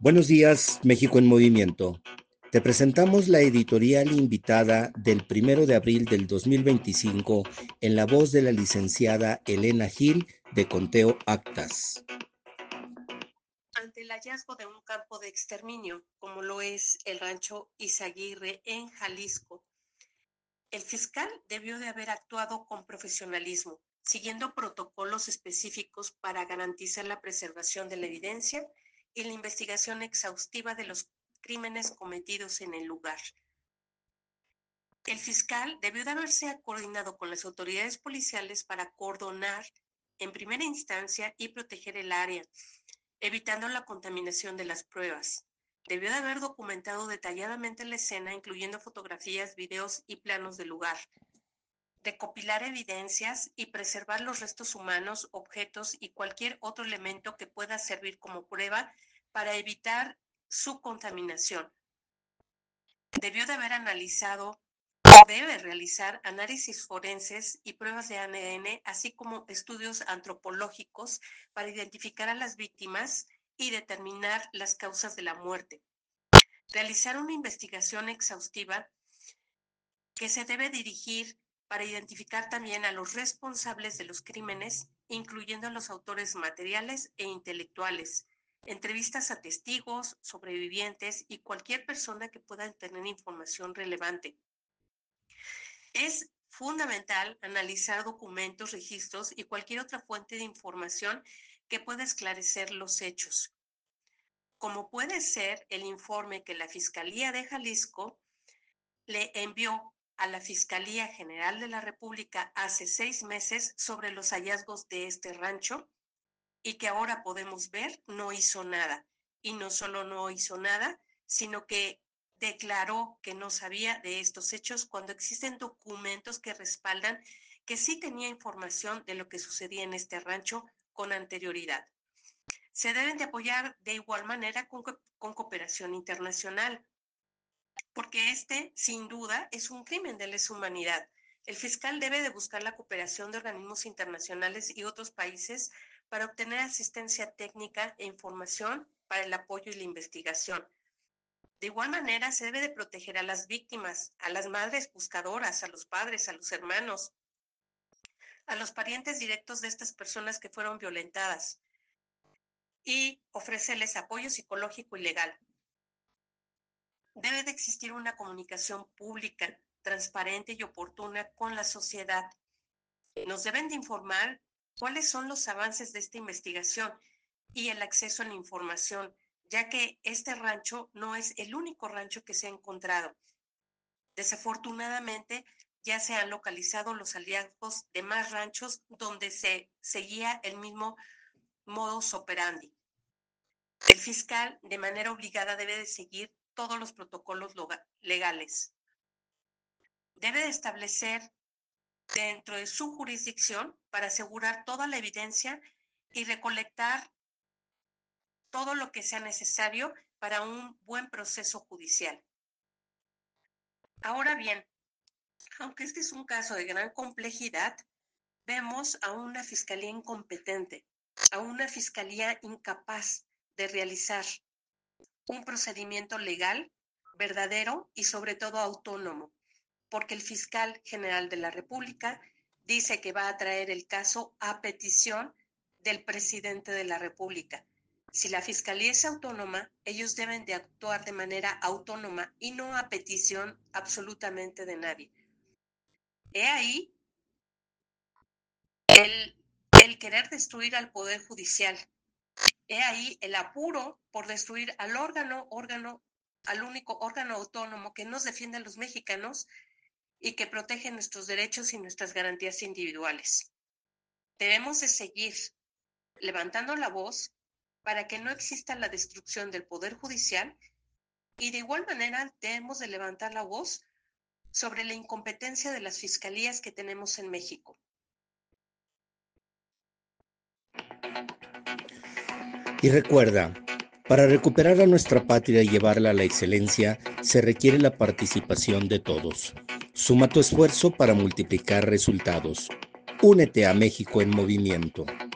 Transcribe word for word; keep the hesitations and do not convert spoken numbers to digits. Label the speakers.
Speaker 1: Buenos días, México en Movimiento. Te presentamos la editorial invitada del primero de abril del dos mil veinticinco en la voz de la licenciada Elena Gil de Conteo Actas.
Speaker 2: Ante el hallazgo de un campo de exterminio, como lo es el rancho Izaguirre en Jalisco, el fiscal debió de haber actuado con profesionalismo, siguiendo protocolos específicos para garantizar la preservación de la evidencia y la investigación exhaustiva de los crímenes cometidos en el lugar. El fiscal debió de haberse coordinado con las autoridades policiales para coordinar en primera instancia y proteger el área, evitando la contaminación de las pruebas. Debió de haber documentado detalladamente la escena, incluyendo fotografías, videos y planos del lugar. Recopilar evidencias y preservar los restos humanos, objetos y cualquier otro elemento que pueda servir como prueba para evitar su contaminación. Debió de haber analizado o debe realizar análisis forenses y pruebas de A D N, así como estudios antropológicos para identificar a las víctimas y determinar las causas de la muerte. Realizar una investigación exhaustiva que se debe dirigir para identificar también a los responsables de los crímenes, incluyendo a los autores materiales e intelectuales, entrevistas a testigos, sobrevivientes y cualquier persona que pueda tener información relevante. Es fundamental analizar documentos, registros y cualquier otra fuente de información que pueda esclarecer los hechos, como puede ser el informe que la Fiscalía de Jalisco le envió a la Fiscalía General de la República hace seis meses sobre los hallazgos de este rancho y que ahora podemos ver no hizo nada. Y no solo no hizo nada, sino que declaró que no sabía de estos hechos cuando existen documentos que respaldan que sí tenía información de lo que sucedía en este rancho con anterioridad. Se deben de apoyar de igual manera con, con cooperación internacional, porque este, sin duda, es un crimen de lesa humanidad. El fiscal debe de buscar la cooperación de organismos internacionales y otros países para obtener asistencia técnica e información para el apoyo y la investigación. De igual manera, se debe de proteger a las víctimas, a las madres buscadoras, a los padres, a los hermanos, a los parientes directos de estas personas que fueron violentadas y ofrecerles apoyo psicológico y legal. Debe de existir una comunicación pública, transparente y oportuna con la sociedad. Nos deben de informar cuáles son los avances de esta investigación y el acceso a la información, ya que este rancho no es el único rancho que se ha encontrado. Desafortunadamente, ya se han localizado los hallazgos de más ranchos donde se seguía el mismo modus operandi. El fiscal, de manera obligada, debe de seguir todos los protocolos legales. Debe de establecer dentro de su jurisdicción para asegurar toda la evidencia y recolectar todo lo que sea necesario para un buen proceso judicial. Ahora bien, aunque este es un caso de gran complejidad, vemos a una fiscalía incompetente, a una fiscalía incapaz de realizar un procedimiento legal, verdadero y sobre todo autónomo, porque el fiscal general de la República dice que va a traer el caso a petición del presidente de la República. Si la fiscalía es autónoma, ellos deben de actuar de manera autónoma y no a petición absolutamente de nadie. He ahí el, el querer destruir al Poder Judicial. He ahí el apuro por destruir al órgano, órgano, al único órgano autónomo que nos defiende a los mexicanos y que protege nuestros derechos y nuestras garantías individuales. Debemos de seguir levantando la voz para que no exista la destrucción del Poder Judicial y de igual manera debemos de levantar la voz sobre la incompetencia de las fiscalías que tenemos en México.
Speaker 1: Y recuerda, para recuperar a nuestra patria y llevarla a la excelencia, se requiere la participación de todos. Suma tu esfuerzo para multiplicar resultados. Únete a México en Movimiento.